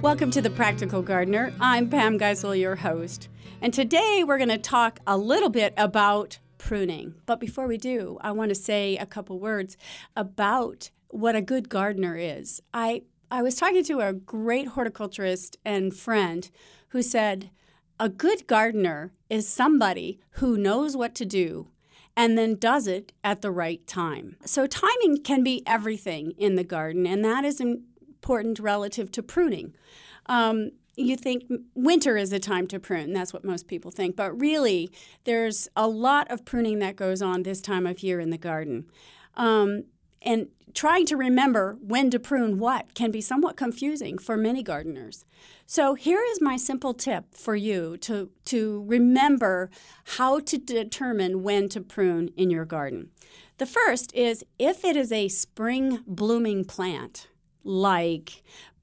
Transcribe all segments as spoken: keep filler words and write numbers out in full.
Welcome to The Practical Gardener. I'm Pam Geisel, your host. And today we're going to talk a little bit about pruning. But before we do, I want to say a couple words about what a good gardener is. I, I was talking to a great horticulturist and friend who said, a good gardener is somebody who knows what to do and then does it at the right time. So timing can be everything in the garden, and that is important relative to pruning. Um, you think winter is a time to prune. That's what most people think. But really, there's a lot of pruning that goes on this time of year in the garden. Um, and trying to remember when to prune what can be somewhat confusing for many gardeners. So here is my simple tip for you to, to remember how to determine when to prune in your garden. The first is if it is a spring blooming plant, like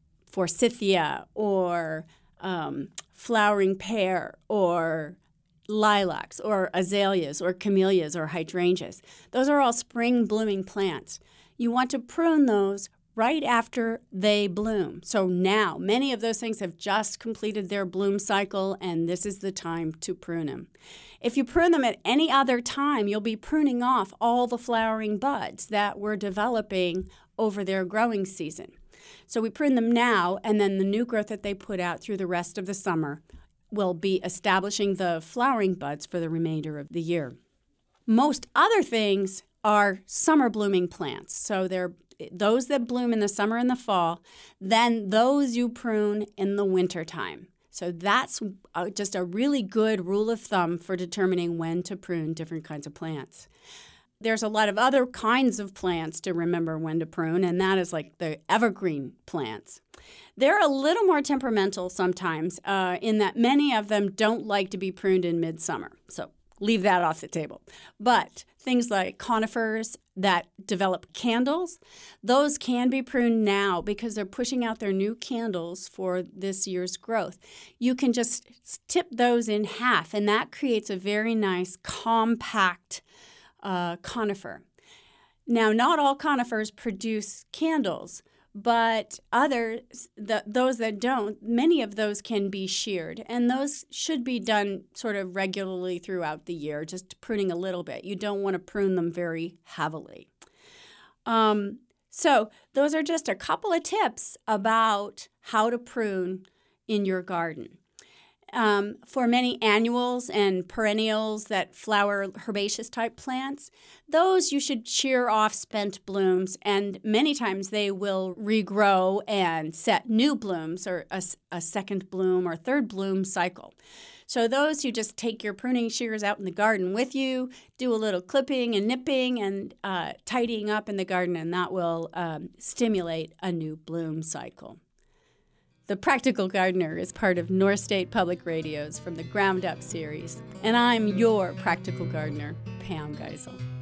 forsythia or um, flowering pear or lilacs or azaleas or camellias or hydrangeas. Those are all spring blooming plants. You want to prune those right after they bloom. So now, many of those things have just completed their bloom cycle, and this is the time to prune them. If you prune them at any other time, you'll be pruning off all the flowering buds that were developing over their growing season. So we prune them now, and then the new growth that they put out through the rest of the summer will be establishing the flowering buds for the remainder of the year. Most other things are summer blooming plants. So they're those that bloom in the summer and the fall, then those you prune in the wintertime. So that's uh, just a really good rule of thumb for determining when to prune different kinds of plants. There's a lot of other kinds of plants to remember when to prune, and that is like the evergreen plants. They're a little more temperamental sometimes uh, in that many of them don't like to be pruned in midsummer. So leave that off the table. But things like conifers that develop candles, those can be pruned now because they're pushing out their new candles for this year's growth. You can just tip those in half, and that creates a very nice, compact uh, conifer. Now, not all conifers produce candles, but others, the, those that don't, many of those can be sheared. And those should be done sort of regularly throughout the year, just pruning a little bit. You don't want to prune them very heavily. Um, so those are just a couple of tips about how to prune in your garden. Um, for many annuals and perennials that flower herbaceous type plants, those you should shear off spent blooms, and many times they will regrow and set new blooms or a, a second bloom or third bloom cycle. So those you just take your pruning shears out in the garden with you, do a little clipping and nipping and uh, tidying up in the garden, and that will um, stimulate a new bloom cycle. The Practical Gardener is part of North State Public Radio's From the Ground Up series, and I'm your Practical Gardener, Pam Geisel.